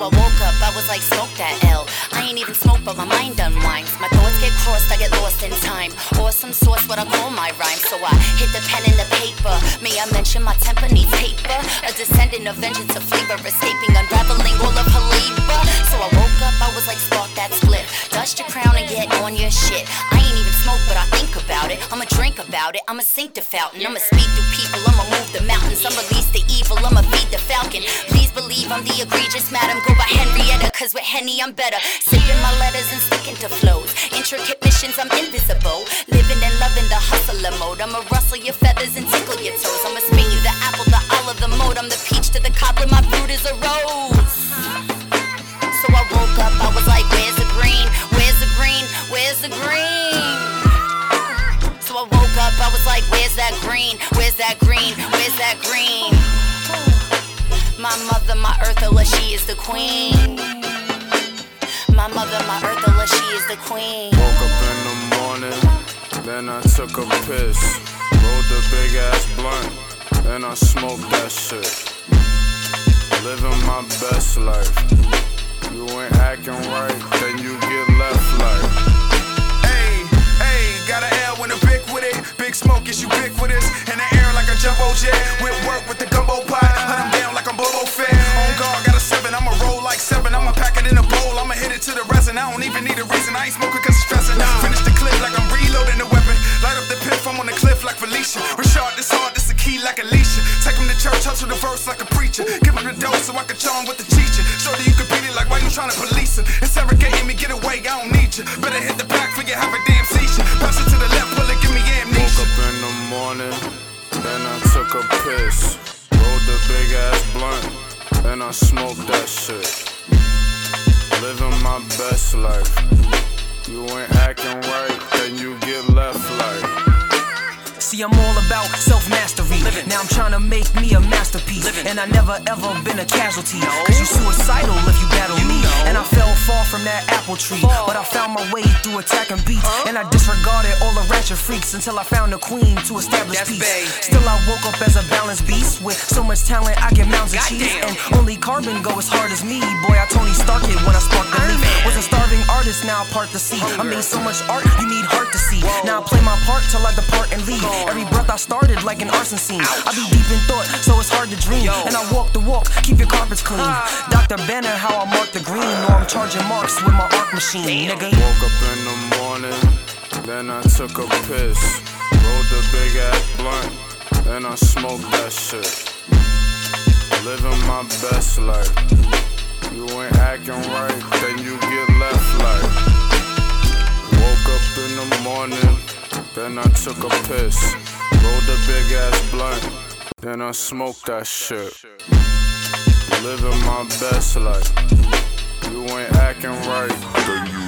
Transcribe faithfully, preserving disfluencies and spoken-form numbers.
I woke up, I was like, smoke that L. I ain't even smoke, but my mind unwinds. My thoughts get crossed, I get lost in time. Awesome source, what I call my rhyme. So I hit the pen and the paper. May I mention my temper needs taper? A descendant of vengeance, a flavor, escaping, unraveling all of her labor. So I woke up, I was like, spark that split. Dust your crown and get on your shit. I ain't even smoke, but I think about it. I'ma drink about it, I'ma sink the fountain. I'ma speak through people, I'ma move the mountains. I'ma release the evil, I'ma feed the falcon. Please believe I'm the egregious madam. Go by Henrietta, cause with Henny I'm better. Saving my letters and sticking to flows. Intricate missions, I'm invisible. Living and loving the hustler mode. I'ma rustle your feathers and tickle your toes. I'ma spin you the apple, the olive, the mold. I'm the peach to the cobbler, my fruit is a rose. So I woke up, I was like, where's the green? Where's the green? Where's the green? So I woke up, I was like, where's that green? Where's that green? Where's that green? My mother, my Earthala, she is the queen. My mother, my Earthala, she is the queen. Woke up in the morning, then I took a piss. Rolled a big ass blunt, then I smoked that shit. Living my best life. You ain't acting right, then you get left like. Hey, hey, got an L when a big with it. Big smoke is ubiquitous. In the air like a jumbo jet. With work with the gumbo pot. Hunt him down like I'm Bobo Fett. On guard, got a seven. I'ma roll like seven. I'ma pack it in a bowl. I'ma hit it to the resin. I don't even need a reason. I ain't smoking cause it's stressing. Finish the clip like I'm reloading the weapon. Light up the piff, I'm on the cliff like Felicia. Rashard, this hard, this a key like Alicia. Take him to church, hustle the verse like a preacher. Give him the dose so I can show him what the teacher. Show that you can beat it like why you trying to police him. Interrogating me, get away, I don't need you. Better hit the back for you have a damn seizure. Pass it to the left, pull it, give me amnesia. Woke up in the morning, then I took a piss. Rolled a big ass blunt, then I smoked that shit. Living my best life. You ain't acting right, then you get left like. See, I'm all about self-mastery. Now I'm trying to make me a masterpiece. And I never ever been a casualty. Cause you suicidal if you battle me. And I fell far from that apple tree. But I found my way through attacking beats. And I disregarded all the ratchet freaks until I found a queen to establish peace. Still I woke up as a balanced beast. With so much talent I get mounds of cheese. And only carbon go as hard as me. Boy, I Tony Stark it when I spark the leaf. Was a starving artist, now I part the sea. I made so much art, you need heart to see. Now I play my part till I depart and leave. Every breath I started like an arson scene. I be deep in thought, so it's hard to dream. And I walk the walk, keep your carpets clean. Doctor Banner, how I mark the green. Or I'm charging marks with my arc machine, nigga. Woke up in the morning, then I took a piss. Rolled a big ass blunt, then I smoked that shit. Living my best life. You ain't acting right, then you get left like. Woke up in the morning, then I took a piss. Rolled a big ass blunt, then I smoked that shit. Living my best life. You ain't acting right, then you